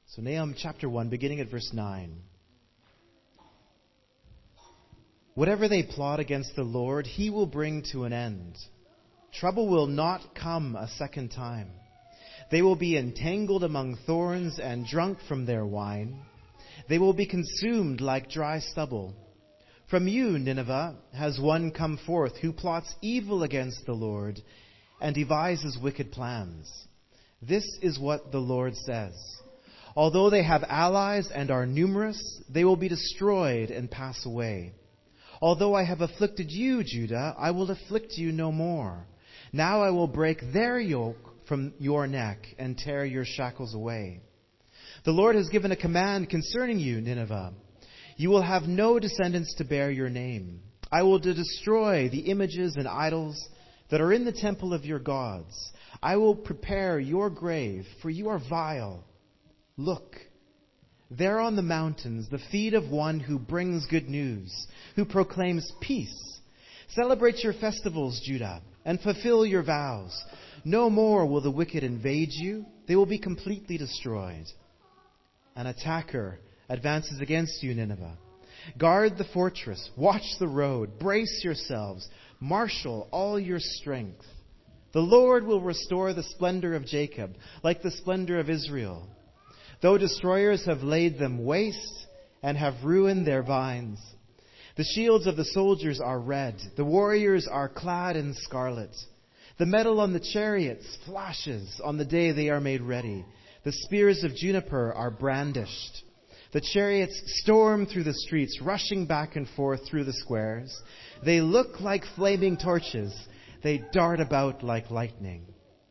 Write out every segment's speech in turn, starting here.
So Nahum chapter 1, beginning at verse 9. Whatever they plot against the Lord, he will bring to an end. Trouble will not come a second time. They will be entangled among thorns and drunk from their wine. They will be consumed like dry stubble. From you, Nineveh, has one come forth who plots evil against the Lord and devises wicked plans. This is what the Lord says. Although they have allies and are numerous, they will be destroyed and pass away. Although I have afflicted you, Judah, I will afflict you no more. Now I will break their yoke from your neck and tear your shackles away. The Lord has given a command concerning you, Nineveh. You will have no descendants to bear your name. I will destroy the images and idols that are in the temple of your gods. I will prepare your grave, for you are vile. Look, there on the mountains, the feet of one who brings good news, who proclaims peace. Celebrate your festivals, Judah, and fulfill your vows. No more will the wicked invade you. They will be completely destroyed. An attacker advances against you, Nineveh. Guard the fortress. Watch the road. Brace yourselves. Marshal all your strength. The Lord will restore the splendor of Jacob, like the splendor of Israel. Though destroyers have laid them waste and have ruined their vines. The shields of the soldiers are red. The warriors are clad in scarlet. The metal on the chariots flashes on the day they are made ready. The spears of juniper are brandished. The chariots storm through the streets, rushing back and forth through the squares. They look like flaming torches. They dart about like lightning.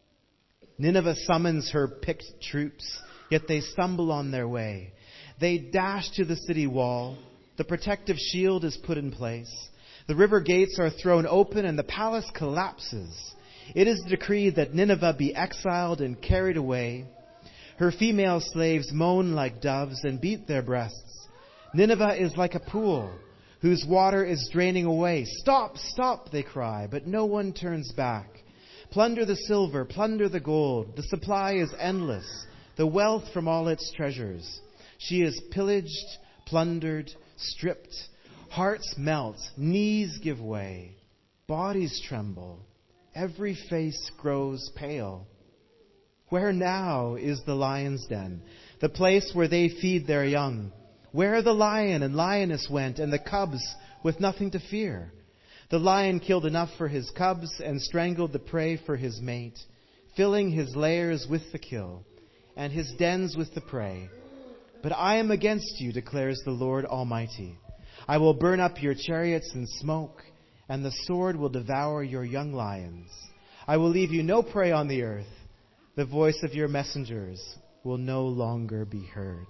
Nineveh summons her picked troops, yet they stumble on their way. They dash to the city wall. The protective shield is put in place. The river gates are thrown open and the palace collapses. It is decreed that Nineveh be exiled and carried away. Her female slaves moan like doves and beat their breasts. Nineveh is like a pool whose water is draining away. Stop, stop, they cry, but no one turns back. Plunder the silver, plunder the gold. The supply is endless, the wealth from all its treasures. She is pillaged, plundered, stripped. Hearts melt, knees give way, bodies tremble. Every face grows pale. Where now is the lion's den, the place where they feed their young? Where the lion and lioness went, and the cubs with nothing to fear? The lion killed enough for his cubs and strangled the prey for his mate, filling his lairs with the kill and his dens with the prey. But I am against you, declares the Lord Almighty. I will burn up your chariots in smoke, and the sword will devour your young lions. I will leave you no prey on the earth. The voice of your messengers will no longer be heard.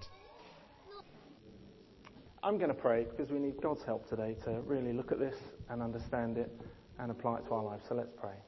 I'm going to pray because we need God's help today to really look at this and understand it and apply it to our lives. So let's pray.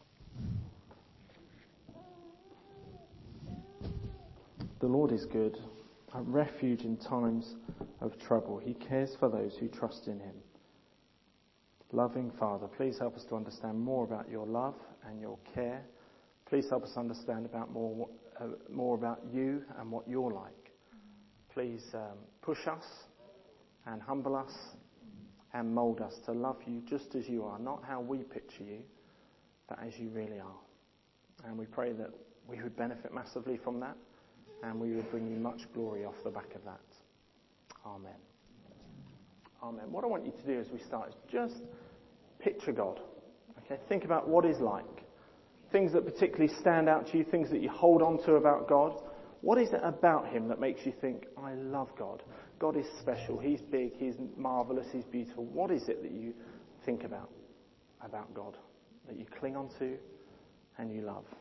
The Lord is good, a refuge in times of trouble. He cares for those who trust in him. Loving Father, please help us to understand more about your love and your care. Please help us understand more about you and what you're like. Please push us and humble us and mould us to love you just as you are, not how we picture you, but as you really are. And we pray that we would benefit massively from that, and we would bring you much glory off the back of that. Amen. Amen. What I want you to do as we start is just picture God. Okay, think about what He's like. Things that particularly stand out to you, things that you hold on to about God. What is it about Him that makes you think, I love God? God is special. He's big. He's marvelous. He's beautiful. What is it that you think about God, that you cling on to and you love?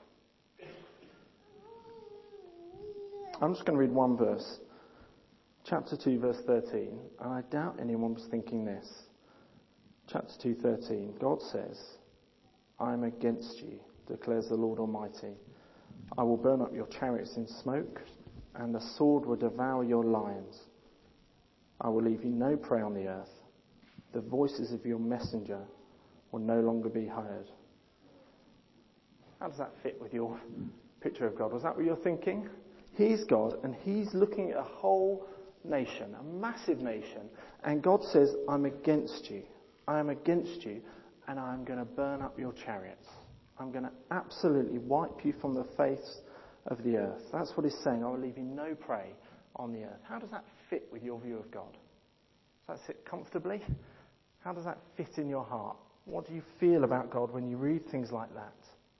I'm just going to read one verse. Chapter 2, verse 13. And I doubt anyone was thinking this. Chapter 2:13. God says, I am against you, declares the Lord Almighty. I will burn up your chariots in smoke, and the sword will devour your lions. I will leave you no prey on the earth. The voices of your messenger will no longer be heard. How does that fit with your picture of God? Was that what you're thinking? He's God, and he's looking at a whole nation, a massive nation, and God says, I'm against you. I am against you, and I'm going to burn up your chariots. I'm going to absolutely wipe you from the face of the earth. That's what he's saying. I will leave you no prey on the earth. How does that fit with your view of God? Does that sit comfortably? How does that fit in your heart? What do you feel about God when you read things like that?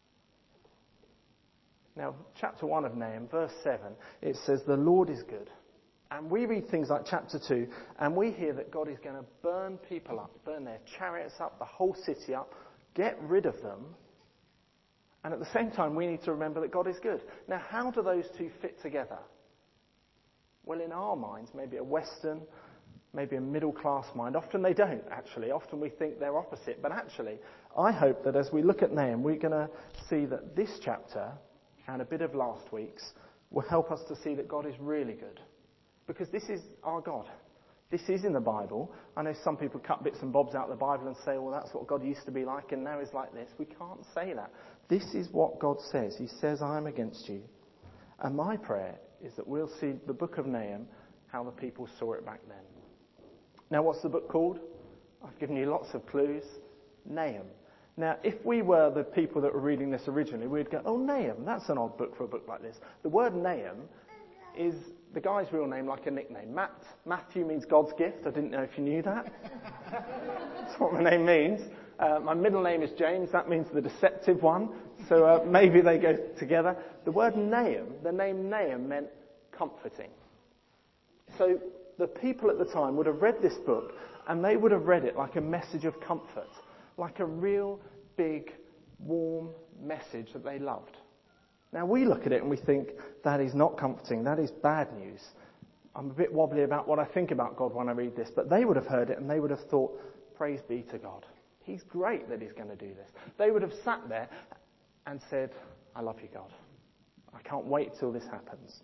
Now, chapter 1 of Nahum, verse 7, it says, the Lord is good. And we read things like chapter 2, and we hear that God is going to burn people up, burn their chariots up, the whole city up, get rid of them. And at the same time, we need to remember that God is good. Now, how do those two fit together? Well, in our minds, maybe a Western, maybe a middle-class mind. Often they don't, actually. Often we think they're opposite. But actually, I hope that as we look at Nahum, we're going to see that this chapter and a bit of last week's will help us to see that God is really good. Because this is our God. This is in the Bible. I know some people cut bits and bobs out of the Bible and say, well, that's what God used to be like and now he's like this. We can't say that. This is what God says. He says, I am against you. And my prayer is that we'll see the book of Nahum, how the people saw it back then. Now, what's the book called? I've given you lots of clues. Nahum. Now, if we were the people that were reading this originally, we'd go, oh, Nahum, that's an odd book for a book like this. The word Nahum is the guy's real name, like a nickname. Matthew means God's gift. I didn't know if you knew that. That's what my name means. My middle name is James. That means the deceptive one. So maybe they go together. The word Nahum, the name Nahum meant comforting. So the people at the time would have read this book and they would have read it like a message of comfort, like a real big, warm message that they loved. Now we look at it and we think, that is not comforting, that is bad news. I'm a bit wobbly about what I think about God when I read this, but they would have heard it and they would have thought, praise be to God. He's great that he's going to do this. They would have sat there and said, I love you, God. I can't wait till this happens.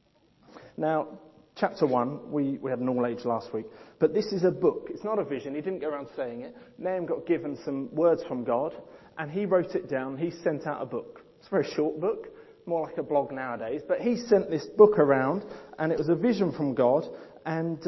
Now, chapter 1, we had an all-age last week, but this is a book. It's not a vision. He didn't go around saying it. Nahum got given some words from God, and he wrote it down. He sent out a book. It's a very short book, more like a blog nowadays, but he sent this book around, and it was a vision from God, and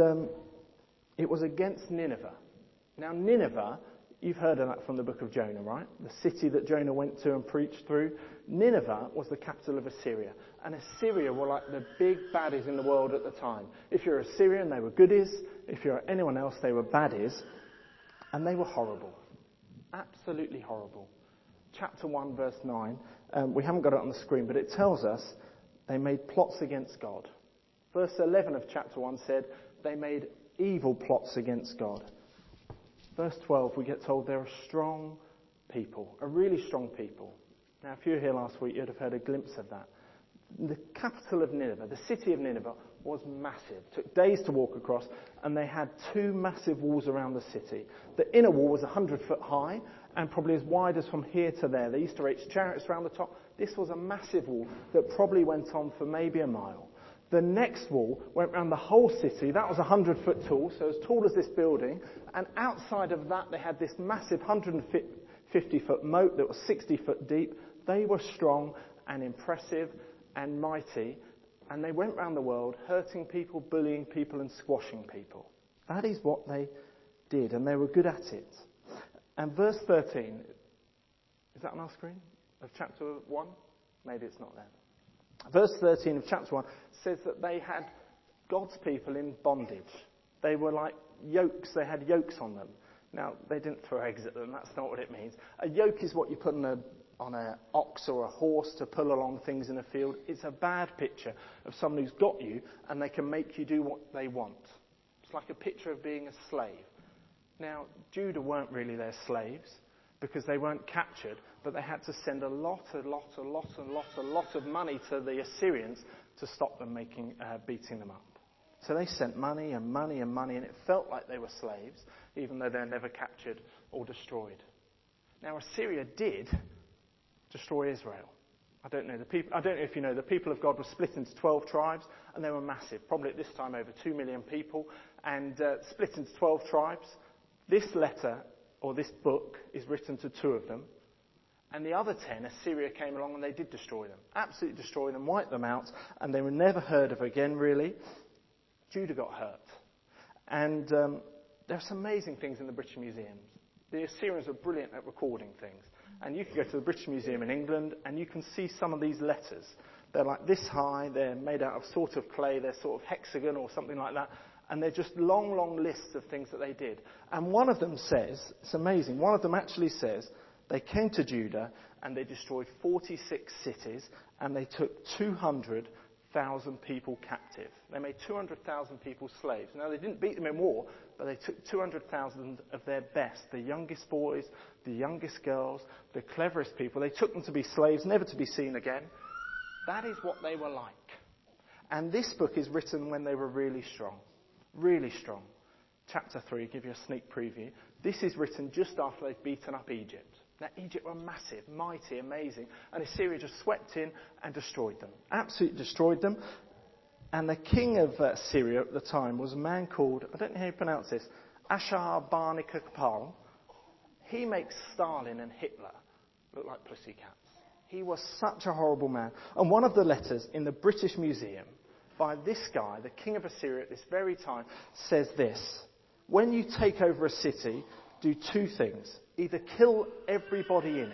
it was against Nineveh. Now, Nineveh, you've heard of that from the book of Jonah, right? The city that Jonah went to and preached through. Nineveh was the capital of Assyria. And Assyria were like the big baddies in the world at the time. If you're Assyrian, they were goodies. If you're anyone else, they were baddies. And they were horrible. Absolutely horrible. Chapter 1, verse 9. We haven't got it on the screen, but it tells us they made plots against God. Verse 11 of chapter 1 said they made evil plots against God. Verse 12, we get told they're a strong people, a really strong people. Now, if you were here last week, you'd have heard a glimpse of that. The capital of Nineveh, the city of Nineveh, was massive. It took days to walk across, and they had two massive walls around the city. The inner wall was 100 foot high, and probably as wide as from here to there. They used to race chariots around the top. This was a massive wall that probably went on for maybe a mile. The next wall went around the whole city. That was 100 foot tall, so as tall as this building. And outside of that, they had this massive 150 foot moat that was 60 foot deep. They were strong and impressive and mighty. And they went around the world hurting people, bullying people, and squashing people. That is what they did, and they were good at it. And verse 13, is that on our screen? Of chapter 1? Maybe it's not there. Verse 13 of chapter 1 says that they had God's people in bondage. They were like yokes. They had yokes on them. Now, they didn't throw eggs at them. That's not what it means. A yoke is what you put on an ox or a horse to pull along things in a field. It's a bad picture of someone who's got you and they can make you do what they want. It's like a picture of being a slave. Now, Judah weren't really their slaves because they weren't captured, but they had to send a lot of money to the Assyrians to stop them beating them up. So they sent money, and it felt like they were slaves, even though they were never captured or destroyed. Now, Assyria did destroy Israel. I don't know if you know, the people of God were split into 12 tribes, and they were massive, probably at this time over 2 million people, and split into 12 tribes. This letter, or this book, is written to 2 of them, And the other 10, Assyria came along and they did destroy them. Absolutely destroy them, wipe them out, and they were never heard of again, really. Judah got hurt. And there are some amazing things in the British museums. The Assyrians were brilliant at recording things. And you can go to the British Museum in England and you can see some of these letters. They're like this high, they're made out of sort of clay, they're sort of hexagon or something like that. And they're just long, long lists of things that they did. And one of them says, it's amazing, one of them actually says, they came to Judah and they destroyed 46 cities and they took 200,000 people captive. They made 200,000 people slaves. Now, they didn't beat them in war, but they took 200,000 of their best, the youngest boys, the youngest girls, the cleverest people. They took them to be slaves, never to be seen again. That is what they were like. And this book is written when they were really strong. Really strong. Chapter 3, give you a sneak preview. This is written just after they've beaten up Egypt. Now, Egypt were massive, mighty, amazing. And Assyria just swept in and destroyed them. Absolutely destroyed them. And the king of Syria at the time was a man called, I don't know how you pronounce this, Ashurbanipal. He makes Stalin and Hitler look like pussycats. He was such a horrible man. And one of the letters in the British Museum by this guy, the king of Assyria at this very time, says this: when you take over a city, do two things. Either kill everybody in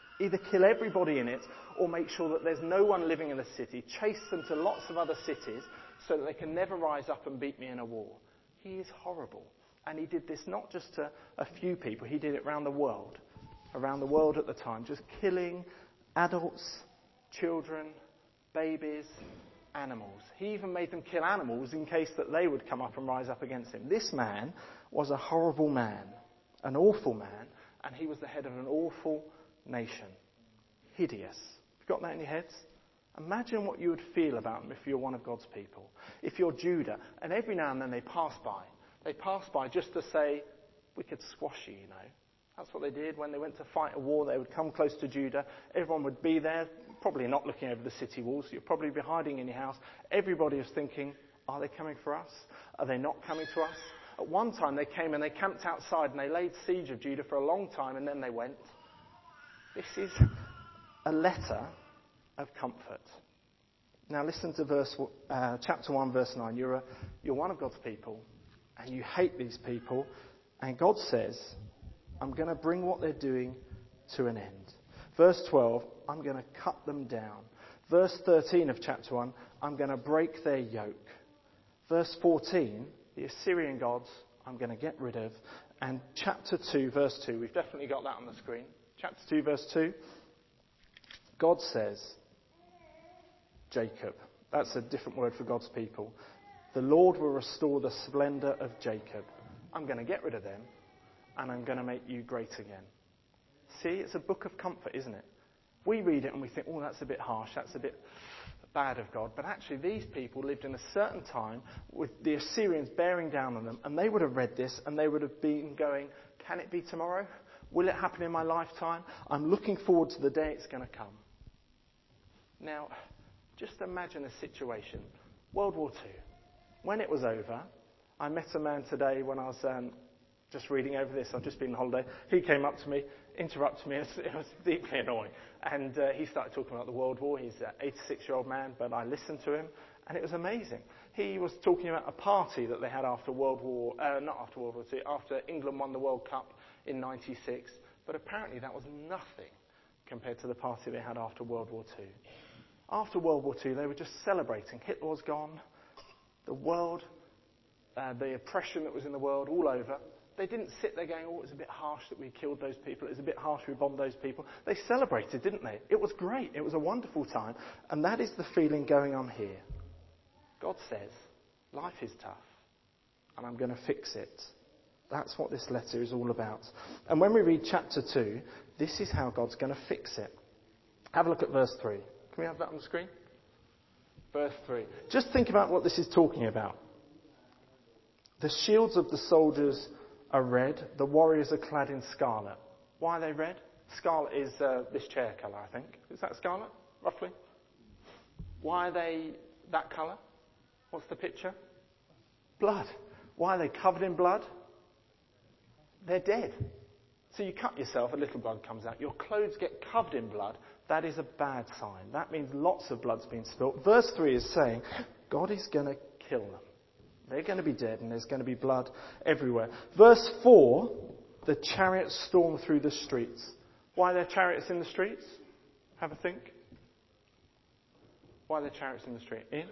it, or make sure that there's no one living in the city, chase them to lots of other cities so that they can never rise up and beat me in a war. He is horrible. And he did this not just to a few people, he did it around the world at the time, just killing adults, children, babies, animals. He even made them kill animals in case that they would come up and rise up against him. This man was a horrible man, an awful man, and he was the head of an awful nation. Hideous. You got that in your heads? Imagine what you would feel about him if you're one of God's people. If you're Judah, and every now and then they pass by. They pass by just to say, we could squash you, you know. That's what they did when they went to fight a war. They would come close to Judah. Everyone would be there, probably not looking over the city walls. You'd probably be hiding in your house. Everybody was thinking, are they coming for us? Are they not coming to us? At one time they came and they camped outside and they laid siege of Judah for a long time and then they went. This is a letter of comfort. Now listen to chapter 1, verse 9. You're one of God's people and you hate these people. And God says, I'm going to bring what they're doing to an end. Verse 12, I'm going to cut them down. Verse 13 of chapter 1, I'm going to break their yoke. Verse 14, the Assyrian gods, I'm going to get rid of. And chapter 2, verse 2, we've definitely got that on the screen. Chapter 2, verse 2, God says, Jacob. That's a different word for God's people. The Lord will restore the splendor of Jacob. I'm going to get rid of them, and I'm going to make you great again. See, it's a book of comfort, isn't it? We read it and we think, oh, that's a bit harsh, that's a bit bad of God. But actually, these people lived in a certain time with the Assyrians bearing down on them, and they would have read this and they would have been going, can it be tomorrow? Will it happen in my lifetime? I'm looking forward to the day it's going to come. Now, just imagine a situation. World War II. When it was over, I met a man today when I was just reading over this. I've just been on holiday. He came up to me, interrupted me. It was deeply annoying. And he started talking about the World War. He's an 86-year-old man, but I listened to him, and it was amazing. He was talking about a party that they had after after England won the World Cup in 96. But apparently that was nothing compared to the party they had after World War II. After World War II, they were just celebrating. Hitler was gone. The world, the oppression that was in the world all over. They didn't sit there going, oh, it was a bit harsh that we killed those people. It was a bit harsh we bombed those people. They celebrated, didn't they? It was great. It was a wonderful time. And that is the feeling going on here. God says, life is tough, and I'm going to fix it. That's what this letter is all about. And when we read chapter 2, this is how God's going to fix it. Have a look at verse 3. Can we have that on the screen? Verse 3. Just think about what this is talking about. The shields of the soldiers are red. The warriors are clad in scarlet. Why are they red? Scarlet is this chair colour, I think. Is that scarlet, roughly? Why are they that colour? What's the picture? Blood. Why are they covered in blood? They're dead. So you cut yourself, a little blood comes out. Your clothes get covered in blood. That is a bad sign. That means lots of blood's been spilt. Verse 3 is saying God is going to kill them. They're going to be dead and there's going to be blood everywhere. Verse 4, the chariots storm through the streets. Why are there chariots in the streets? Have a think. Why are there chariots in the street? Ian?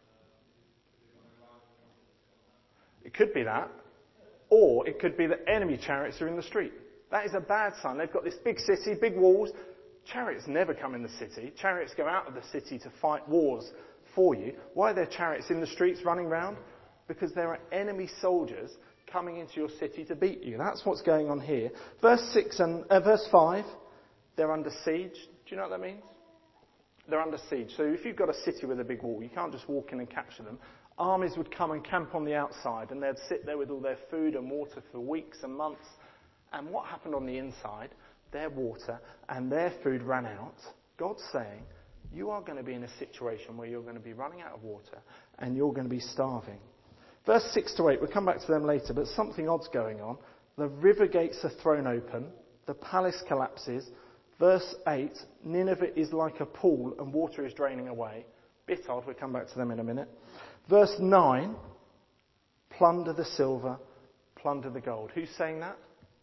It could be that. Or it could be that enemy chariots are in the street. That is a bad sign. They've got this big city, big walls. Chariots never come in the city. Chariots go out of the city to fight wars for you. Why are there chariots in the streets running around? Because there are enemy soldiers coming into your city to beat you. That's what's going on here. Verse 5, they're under siege. Do you know what that means? They're under siege. So if you've got a city with a big wall, you can't just walk in and capture them. Armies would come and camp on the outside, and they'd sit there with all their food and water for weeks and months. And what happened on the inside? Their water and their food ran out. God's saying, you are going to be in a situation where you're going to be running out of water and you're going to be starving. Verse 6 to 8, we'll come back to them later, but something odd's going on. The river gates are thrown open. The palace collapses. Verse 8, Nineveh is like a pool and water is draining away. Bit odd, we'll come back to them in a minute. Verse 9, plunder the silver, plunder the gold. Who's saying that?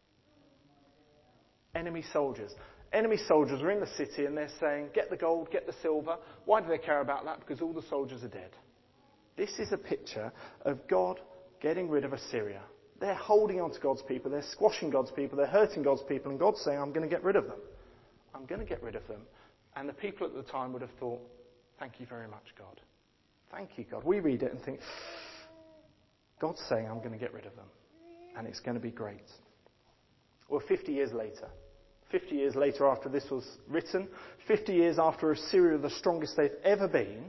Enemy soldiers. Enemy soldiers are in the city and they're saying, get the gold, get the silver. Why do they care about that? Because all the soldiers are dead. This is a picture of God getting rid of Assyria. They're holding on to God's people. They're squashing God's people. They're hurting God's people. And God's saying, I'm going to get rid of them. I'm going to get rid of them. And the people at the time would have thought, thank you very much, God. Thank you, God. We read it and think, God's saying, I'm going to get rid of them. And it's going to be great. Well, 50 years later after this was written, 50 years after Assyria, the strongest they've ever been,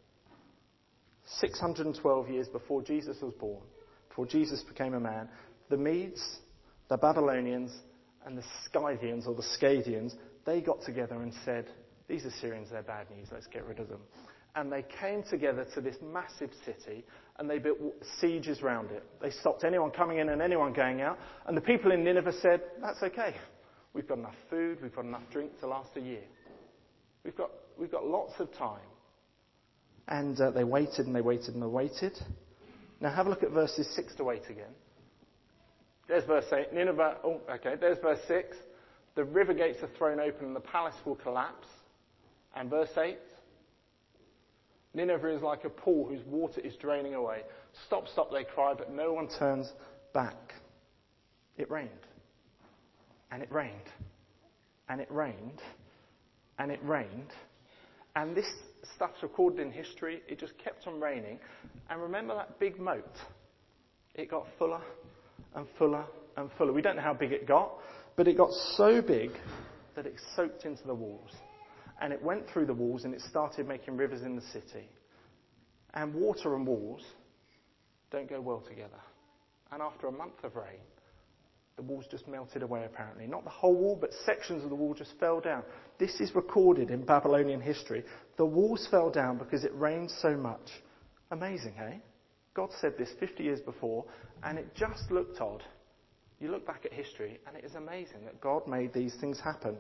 612 years before Jesus was born, before Jesus became a man, the Medes, the Babylonians, and the Scythians, or the Scadians, they got together and said, these Assyrians, they're bad news, let's get rid of them. And they came together to this massive city, and they built sieges round it. They stopped anyone coming in and anyone going out. And the people in Nineveh said, that's okay. We've got enough food, we've got enough drink to last a year. We've got lots of time. And they waited and they waited and they waited. Now have a look at verses 6 to 8 again. There's verse 8. Nineveh, there's verse 6. The river gates are thrown open and the palace will collapse. And verse 8. Nineveh is like a pool whose water is draining away. Stop, stop, they cry, but no one turns back. It rained. And it rained. And it rained. And it rained. And this stuff's recorded in history. It just kept on raining. And remember that big moat? It got fuller and fuller and fuller. We don't know how big it got, but it got so big that it soaked into the walls. And it went through the walls and it started making rivers in the city. And water and walls don't go well together. And after a month of rain, the walls just melted away apparently. Not the whole wall, but sections of the wall just fell down. This is recorded in Babylonian history. The walls fell down because it rained so much. Amazing, eh? God said this 50 years before, and it just looked odd. You look back at history, and it is amazing that God made these things happen.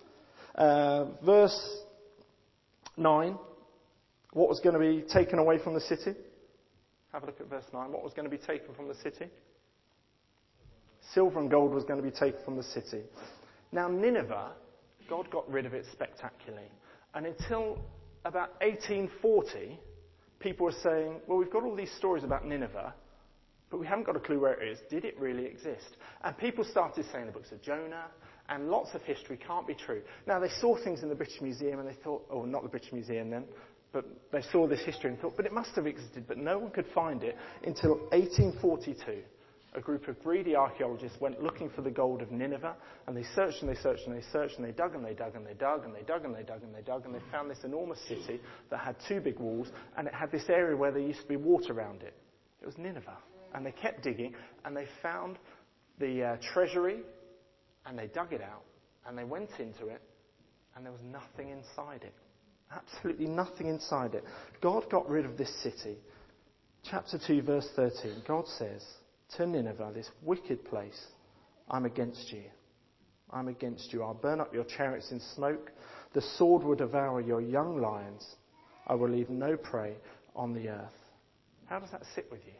Verse 9. What was going to be taken away from the city? Have a look at verse 9. What was going to be taken from the city? Silver and gold was going to be taken from the city. Now Nineveh, God got rid of it spectacularly. And until about 1840, people were saying, well, we've got all these stories about Nineveh, but we haven't got a clue where it is. Did it really exist? And people started saying the books of Jonah, and lots of history can't be true. Now, they saw things in the British Museum, and they thought, oh, not the British Museum then, but they saw this history and thought, but it must have existed, but no one could find it until 1842. A group of greedy archaeologists went looking for the gold of Nineveh, and they searched and they searched and they searched and they dug and they dug and they dug and they dug and they dug and they dug and they found this enormous city that had two big walls, and it had this area where there used to be water around it. It was Nineveh. And they kept digging, and they found the treasury, and they dug it out, and they went into it, and there was nothing inside it. Absolutely nothing inside it. God got rid of this city. Chapter 2, verse 13, God says to Nineveh, this wicked place, I'm against you. I'm against you. I'll burn up your chariots in smoke. The sword will devour your young lions. I will leave no prey on the earth. How does that sit with you?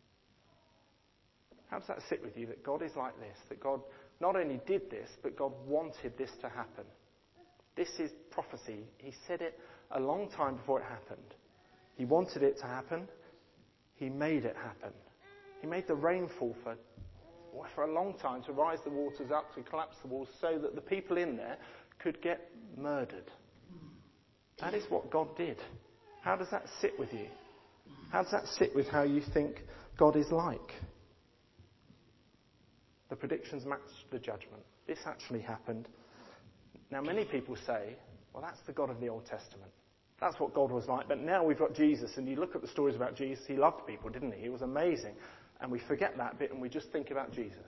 How does that sit with you that God is like this? That God not only did this, but God wanted this to happen. This is prophecy. He said it a long time before it happened. He wanted it to happen. He made it happen. He made the rain fall for a long time to rise the waters up, to collapse the walls, so that the people in there could get murdered. That is what God did. How does that sit with you? How does that sit with how you think God is like? The predictions matched the judgment. This actually happened. Now, many people say, well, that's the God of the Old Testament. That's what God was like. But now we've got Jesus, and you look at the stories about Jesus, he loved people, didn't he? He was amazing. And we forget that bit and we just think about Jesus.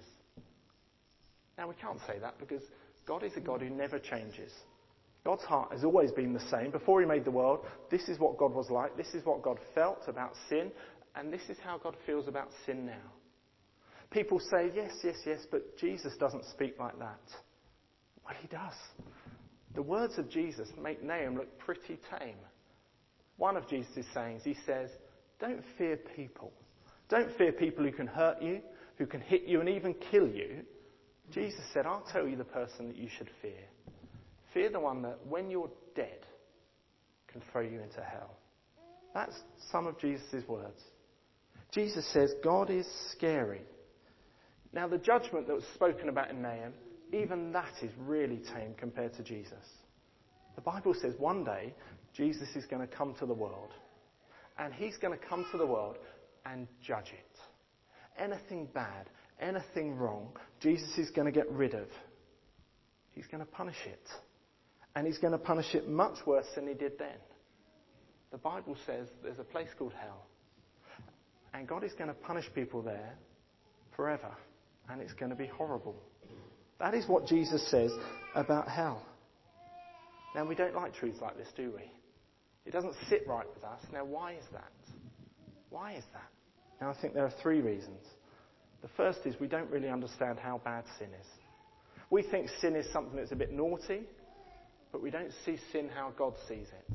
Now, we can't say that because God is a God who never changes. God's heart has always been the same. Before he made the world, this is what God was like. This is what God felt about sin. And this is how God feels about sin now. People say, yes, but Jesus doesn't speak like that. Well, he does. The words of Jesus make Nahum look pretty tame. One of Jesus' sayings, he says, don't fear people. Don't fear people who can hurt you, who can hit you and even kill you. Jesus said, I'll tell you the person that you should fear. Fear the one that when you're dead can throw you into hell. That's some of Jesus' words. Jesus says God is scary. Now, the judgment that was spoken about in Nahum, even that is really tame compared to Jesus. The Bible says one day Jesus is going to come to the world. And he's going to come to the world and judge it. Anything bad, anything wrong, Jesus is going to get rid of. He's going to punish it. And he's going to punish it much worse than he did then. The Bible says there's a place called hell. And God is going to punish people there forever. And it's going to be horrible. That is what Jesus says about hell. Now, we don't like truths like this, do we? It doesn't sit right with us. Now, why is that? Why is that? Now, I think there are three reasons. The first is we don't really understand how bad sin is. We think sin is something that's a bit naughty, but we don't see sin how God sees it.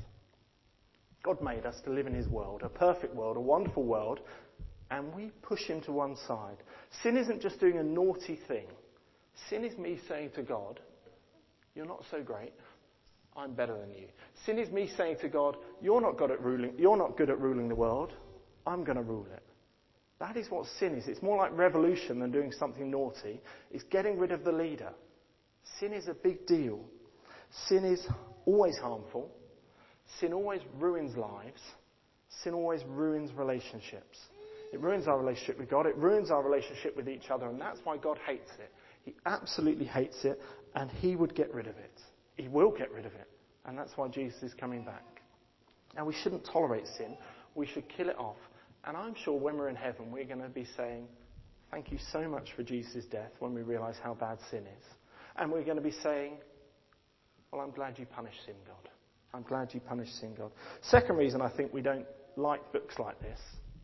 God made us to live in his world, a perfect world, a wonderful world, and we push him to one side. Sin isn't just doing a naughty thing. Sin is me saying to God, you're not so great. I'm better than you. Sin is me saying to God, you're not good at ruling the world. I'm going to rule it. That is what sin is. It's more like revolution than doing something naughty. It's getting rid of the leader. Sin is a big deal. Sin is always harmful. Sin always ruins lives. Sin always ruins relationships. It ruins our relationship with God. It ruins our relationship with each other. And that's why God hates it. He absolutely hates it. And he would get rid of it. He will get rid of it. And that's why Jesus is coming back. Now, we shouldn't tolerate sin. We should kill it off. And I'm sure when we're in heaven, we're going to be saying, thank you so much for Jesus' death, when we realise how bad sin is. And we're going to be saying, well, I'm glad you punished sin, God. I'm glad you punished sin, God. Second reason I think we don't like books like this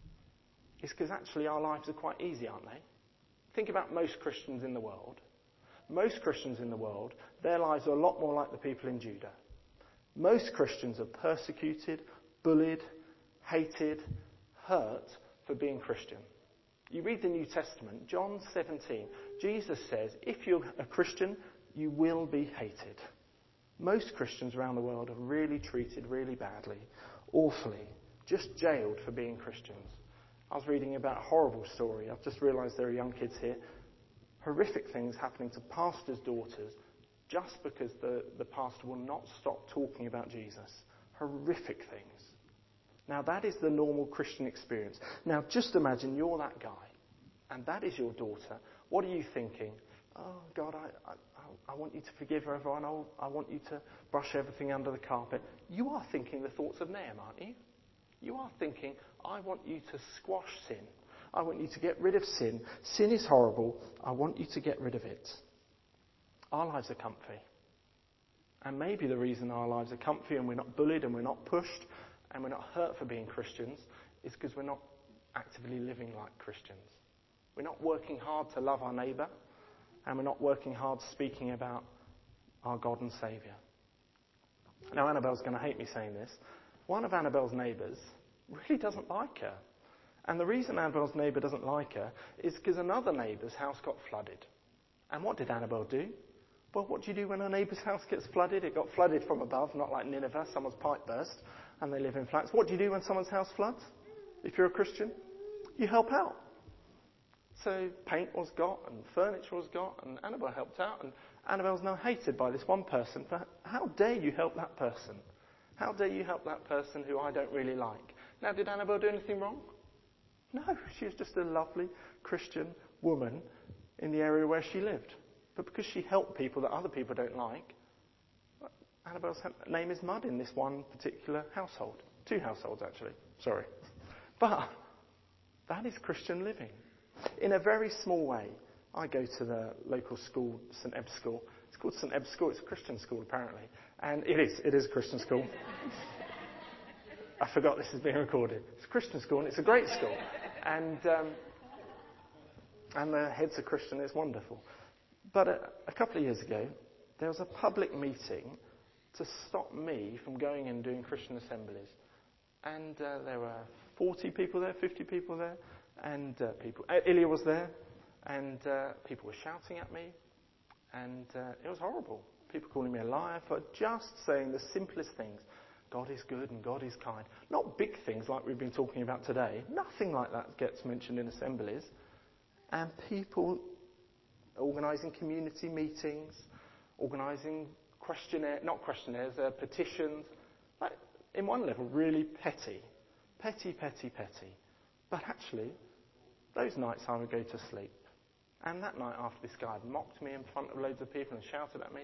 is because actually our lives are quite easy, aren't they? Think about most Christians in the world. Most Christians in the world, their lives are a lot more like the people in Judah. Most Christians are persecuted, bullied, hated, hurt for being Christian. You read the New Testament, John 17, Jesus says, if you're a Christian, you will be hated. Most Christians around the world are really treated really badly, awfully, just jailed for being Christians. I was reading about a horrible story. I've just realised there are young kids here. Horrific things happening to pastors' daughters just because the pastor will not stop talking about Jesus. Horrific things. Now, that is the normal Christian experience. Now, just imagine you're that guy, and that is your daughter. What are you thinking? Oh, God, I want you to forgive everyone. I want you to brush everything under the carpet. You are thinking the thoughts of Nahum, aren't you? You are thinking, I want you to squash sin. I want you to get rid of sin. Sin is horrible. I want you to get rid of it. Our lives are comfy. And maybe the reason our lives are comfy and we're not bullied and we're not pushed and we're not hurt for being Christians is because we're not actively living like Christians. We're not working hard to love our neighbour. and we're not working hard speaking about our God and Saviour. Now, Annabelle's going to hate me saying this. One of Annabelle's neighbours really doesn't like her. And the reason Annabelle's neighbour doesn't like her is because another neighbour's house got flooded. And what did Annabelle do? Well, what do you do when a neighbour's house gets flooded? It got flooded from above, not like Nineveh, someone's pipe burst, and they live in flats. What do you do when someone's house floods? If you're a Christian, you help out. So paint was got, and furniture was got, and Annabelle helped out, and Annabelle's now hated by this one person for, how dare you help that person? How dare you help that person who I don't really like? Now, did Annabelle do anything wrong? No, she was just a lovely Christian woman in the area where she lived. But because she helped people that other people don't like, Annabelle's name is mud in this one particular household. 2 households, actually. Sorry. But that is Christian living. In a very small way, I go to the local school, St Ebb's School. It's called St Ebb's School. It's a Christian school, apparently. And it is a Christian school. I forgot this is being recorded. It's a Christian school, and it's a great school. And the head's a Christian. It's wonderful. But a couple of years ago, there was a public meeting to stop me from going and doing Christian assemblies. And there were 40 people there, 50 people there, and Ilya was there, and people were shouting at me, and it was horrible. People calling me a liar for just saying the simplest things. God is good and God is kind. Not big things like we've been talking about today. Nothing like that gets mentioned in assemblies. And people organising community meetings, organising petitions. Like, in one level, really petty. Petty. But actually, those nights I would go to sleep. And that night after this guy had mocked me in front of loads of people and shouted at me,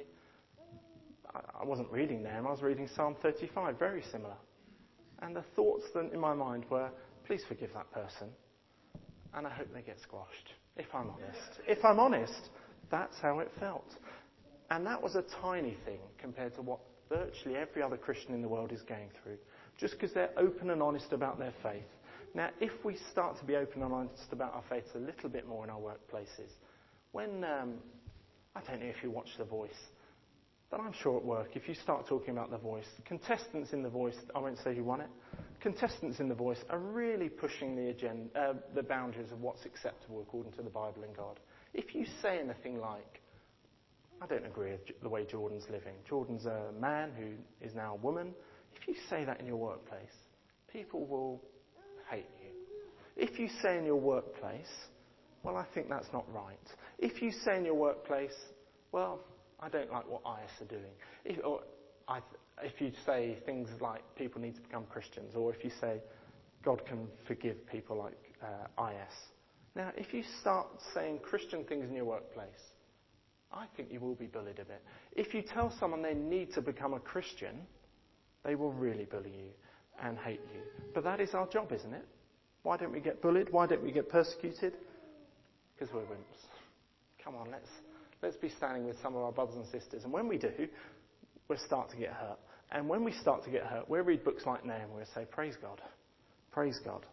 I wasn't reading Nahum, I was reading Psalm 35, very similar. And the thoughts then in my mind were, please forgive that person, and I hope they get squashed, if I'm honest. If I'm honest, that's how it felt. And that was a tiny thing compared to what virtually every other Christian in the world is going through, just because they're open and honest about their faith. Now, if we start to be open and honest about our faith a little bit more in our workplaces, when, I don't know if you watch The Voice, but I'm sure at work, if you start talking about The Voice, contestants in The Voice, I won't say who won it, contestants in The Voice are really pushing the boundaries of what's acceptable according to the Bible and God. If you say anything like, I don't agree with the way Jordan's living. Jordan's a man who is now a woman. If you say that in your workplace, people will hate you. If you say in your workplace, well, I think that's not right. If you say in your workplace, well, I don't like what IS are doing. If you say things like people need to become Christians, or if you say God can forgive people like IS. Now, if you start saying Christian things in your workplace, I think you will be bullied a bit. If you tell someone they need to become a Christian, they will really bully you and hate you. But that is our job, isn't it? Why don't we get bullied? Why don't we get persecuted? Because we're wimps. Come on, let's be standing with some of our brothers and sisters. And when we do, we'll start to get hurt. And when we start to get hurt, we'll read books like Nahum, we'll say, praise God. Praise God.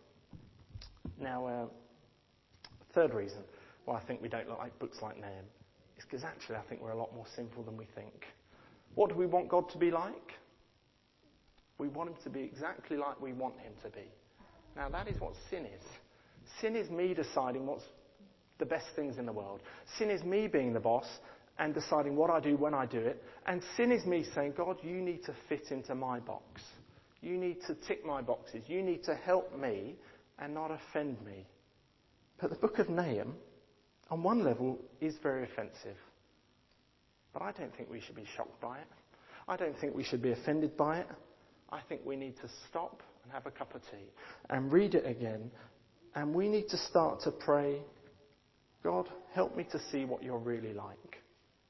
Now, third reason why I think we don't like books like Nahum is because actually I think we're a lot more sinful than we think. What do we want God to be like? We want him to be exactly like we want him to be. Now, that is what sin is. Sin is me deciding what's the best things in the world. Sin is me being the boss and deciding what I do when I do it. And sin is me saying, God, you need to fit into my box. You need to tick my boxes. You need to help me and not offend me. But the book of Nahum, on one level, is very offensive. But I don't think we should be shocked by it. I don't think we should be offended by it. I think we need to stop and have a cup of tea and read it again. And we need to start to pray, God, help me to see what you're really like.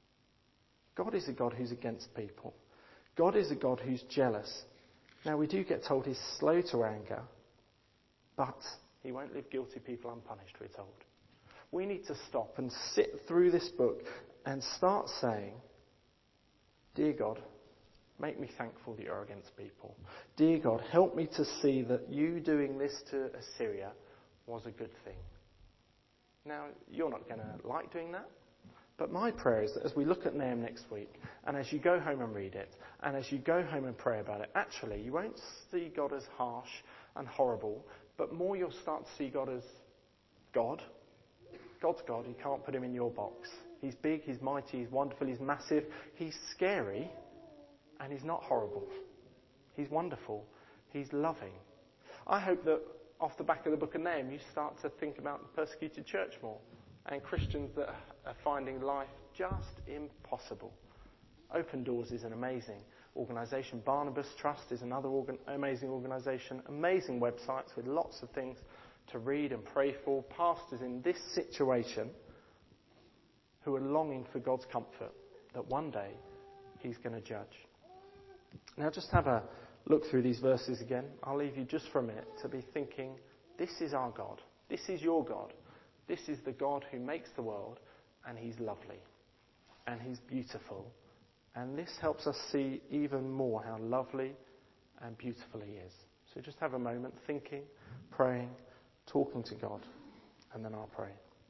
God is a God who's against people. God is a God who's jealous. Now, we do get told he's slow to anger, but he won't leave guilty people unpunished, we're told. We need to stop and sit through this book and start saying, dear God, make me thankful that you're against people. Dear God, help me to see that you doing this to Assyria was a good thing. Now, you're not going to like doing that, But my prayer is that as we look at Nahum next week, and as you go home and read it, and as you go home and pray about it, actually you won't see God as harsh and horrible, but more you'll start to see God as God. God's God. You can't put him in your box. He's big, he's mighty, he's wonderful, he's massive, he's scary, and he's not horrible. He's wonderful. He's loving. I hope that off the back of the book of Nahum, you start to think about the persecuted church more and Christians that are finding life just impossible. Open Doors is an amazing organisation. Barnabas Trust is another amazing organisation. Amazing websites with lots of things to read and pray for. Pastors in this situation who are longing for God's comfort that one day he's going to judge. Now just have a look through these verses again. I'll leave you just for a minute to be thinking, this is our God. This is your God. This is the God who makes the world, and he's lovely and he's beautiful. And this helps us see even more how lovely and beautiful he is. So just have a moment thinking, praying, talking to God, and then I'll pray.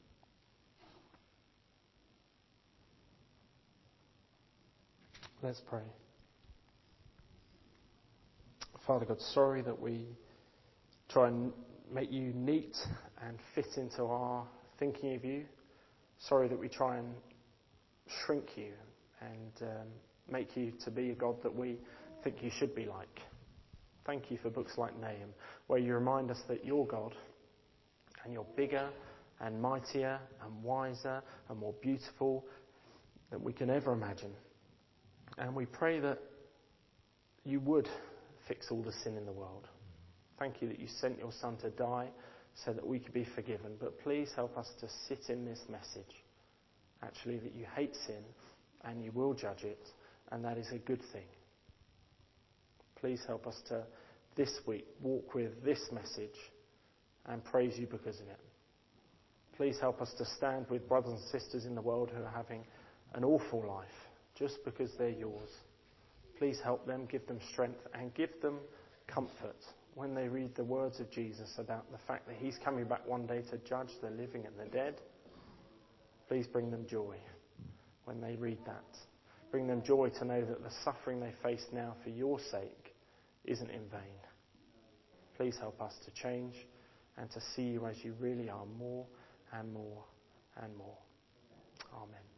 Let's pray. Father God, sorry that we try and make you neat and fit into our thinking of you. Sorry that we try and shrink you and make you to be a God that we think you should be like. Thank you for books like Nahum, where you remind us that you're God and you're bigger and mightier and wiser and more beautiful than we can ever imagine. And we pray that you would fix all the sin in the world. Thank you that you sent your Son to die so that we could be forgiven. But please help us to sit in this message. Actually, that you hate sin and you will judge it, and that is a good thing. Please help us to, this week, walk with this message and praise you because of it. Please help us to stand with brothers and sisters in the world who are having an awful life just because they're yours. Please help them, give them strength, and give them comfort when they read the words of Jesus about the fact that he's coming back one day to judge the living and the dead. Please bring them joy when they read that. Bring them joy to know that the suffering they face now for your sake isn't in vain. Please help us to change and to see you as you really are more and more and more. Amen.